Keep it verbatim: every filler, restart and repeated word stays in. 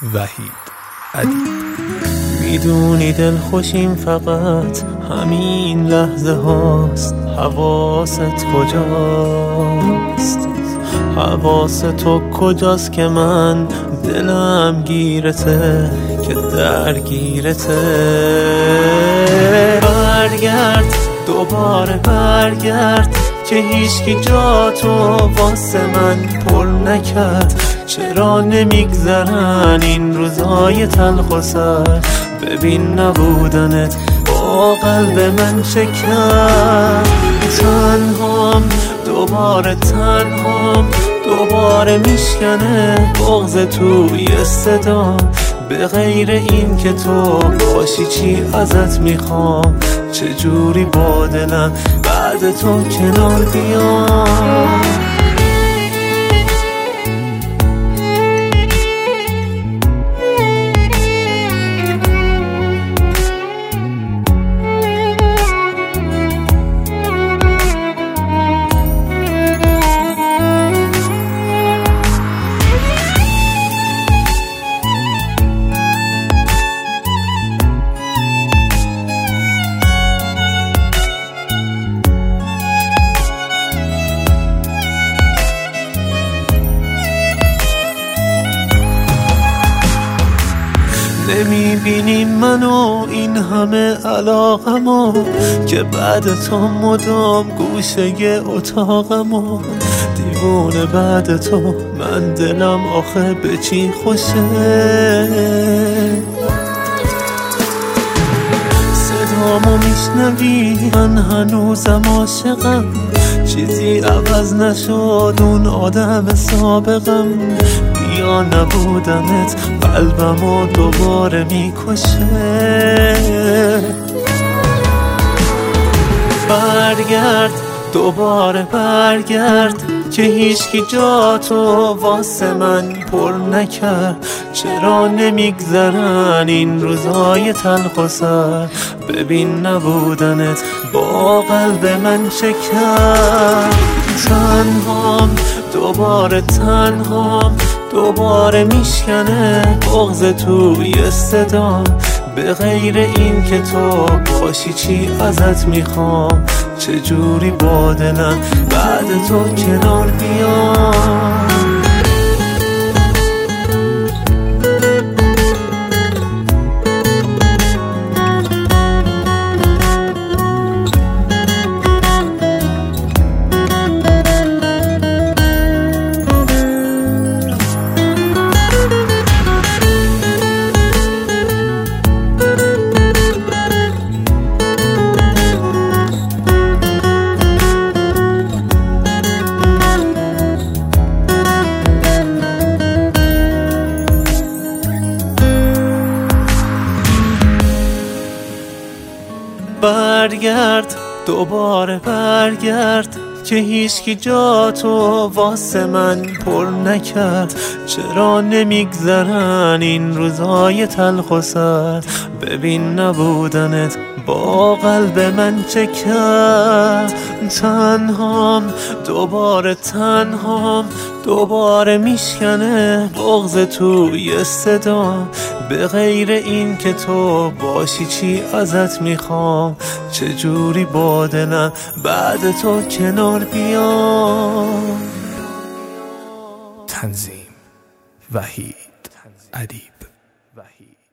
وحید ادیب. میدونی دل خوشیم فقط همین لحظه هاست، حواست کجاست؟ حواس تو کجاست که من دلم گیرته، که درگیرته؟ برگرد دوباره برگرد که هیچکی جا تو واسه من پر نکرد. چرا نمیگذرن این روزای تلخ و سرد؟ ببین نبودنت با قلب من چه کرد. تنهام دوباره تنهام، دوباره میشکنه بغض توی صدا. به غیر این که تو باشی چی ازت میخوام؟ چجوری با دلم بعد تو کنار بیام؟ نمیبینی منو این همه علاقمو، که بعد تو مدام گوشه اتاقمو. دیوونه بعد تو من دلم آخه به چی خوشه؟ صدامو میشنوی من هنوزم عاشقم، چیزی عوض نشد اون آدم سابقم. یا نبودنت قلبمو دوباره میکشه. برگرد دوباره برگرد که هیچکی جا تو واسه من پر نکرد. چرا نمیگذرن این روزای تلخ و سرد؟ ببین نبودنت با قلب من چه کرد. تنهام دوباره تنهام، دوباره میشکنه بغض توی صدا. به غیر این که تو باشی چی ازت میخوام؟ چجوری با دلم بعد تو کنار بیام؟ برگرد دوباره برگرد که هیچکی جا تو واسه من پر نکرد. چرا نمیگذرن این روزای تلخ و سرد؟ ببین نبودنت با قلب من چه کرد. تنهام دوباره تنهام، دوباره میشکنه بغض توی صدا. به غیر این که تو باشی چی ازت میخوام؟ چجوری با دلم بعد تو کنار بیام؟ تنظیم وحید ادیب.